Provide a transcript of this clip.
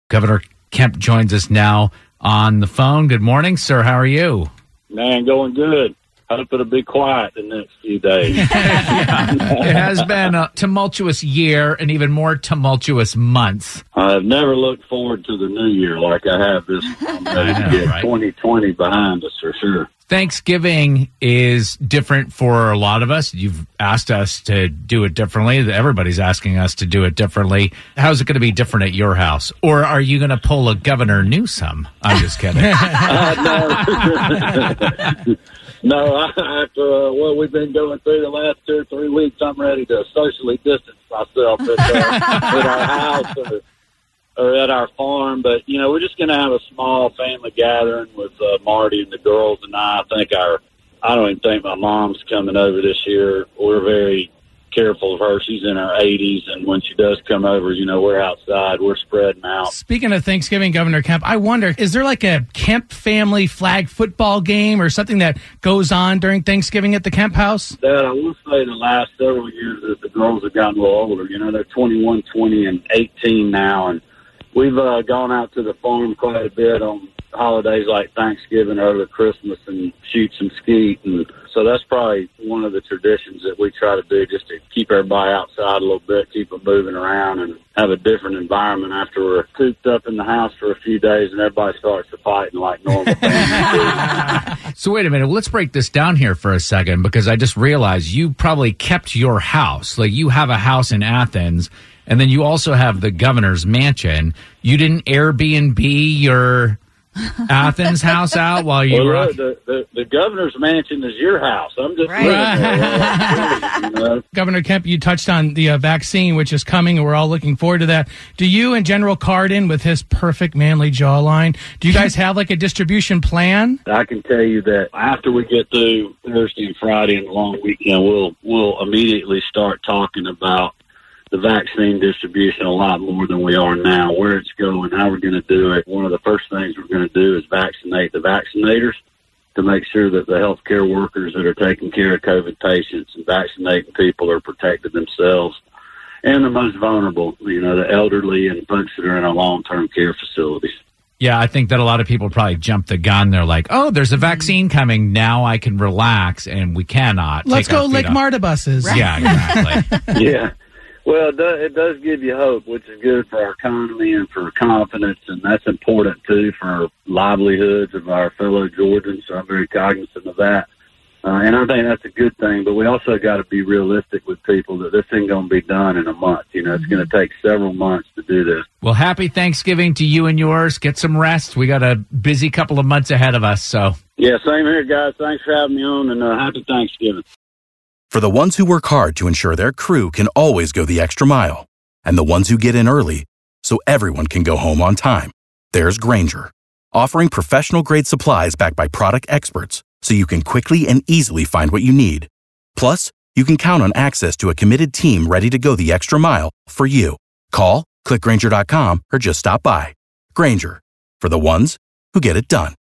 Governor Kemp joins us now on the phone. Good morning, sir. How are you? Man, going good. Hope it'll be quiet the next few days. It has been a tumultuous year and even more tumultuous months. I've never looked forward to the new year like I have this. I'm ready to get 2020 behind us for sure. Thanksgiving is different for a lot of us. You've asked us to do it differently. Everybody's asking us to do it differently. How's it going to be different at your house? Or are you going to pull a Governor Newsom? I'm just kidding. No, after what we've been going through the last 2 or 3 weeks, I'm ready to socially distance myself at our house or at our farm. But, we're just going to have a small family gathering with Marty and the girls and I don't even think my mom's coming over this year. We're very careful of her. She's in her 80s, and when she does come over, we're outside. We're spreading out. Speaking of Thanksgiving, Governor Kemp, I wonder, is there like a Kemp family flag football game or something that goes on during Thanksgiving at the Kemp house? Dad, I will say the last several years that the girls have gotten a little older. They're 21, 20, and 18 now, and we've gone out to the farm quite a bit on holidays like Thanksgiving or over Christmas and shoot some skeet. And so that's probably one of the traditions that we try to do, just to keep everybody outside a little bit, keep them moving around and have a different environment after we're cooped up in the house for a few days and everybody starts to fighting like normal families. So wait a minute. Let's break this down here for a second, because I just realized you probably kept your house. Like, you have a house in Athens, and then you also have the governor's mansion. You didn't Airbnb your Athens house out while you were... The governor's mansion is your house. I'm just... Governor Kemp, you touched on the vaccine, which is coming, and we're all looking forward to that. Do you and General Cardin, with his perfect manly jawline, do you guys have like a distribution plan? I can tell you that after we get through Thursday and Friday and the long weekend, we'll immediately start talking about the vaccine distribution a lot more than we are now, where it's going, how we're going to do it. One of the first things we're going to do is vaccinate the vaccinators to make sure that the healthcare workers that are taking care of COVID patients and vaccinating people are protecting themselves and the most vulnerable, the elderly and folks that are in our long-term care facilities. Yeah, I think that a lot of people probably jump the gun. They're like, oh, there's a vaccine coming. Now I can relax, and we cannot. Let's go lick MARTA buses. Right. Yeah, exactly. Yeah. Well, it does give you hope, which is good for our economy and for confidence, and that's important, too, for livelihoods of our fellow Georgians, so I'm very cognizant of that. And I think that's a good thing, but we also got to be realistic with people that this ain't going to be done in a month. It's going to take several months to do this. Well, happy Thanksgiving to you and yours. Get some rest. We got a busy couple of months ahead of us, so. Yeah, same here, guys. Thanks for having me on, and happy Thanksgiving. For the ones who work hard to ensure their crew can always go the extra mile, and the ones who get in early so everyone can go home on time, there's Grainger, offering professional-grade supplies backed by product experts so you can quickly and easily find what you need. Plus, you can count on access to a committed team ready to go the extra mile for you. Call, click Grainger.com, or just stop by. Grainger, for the ones who get it done.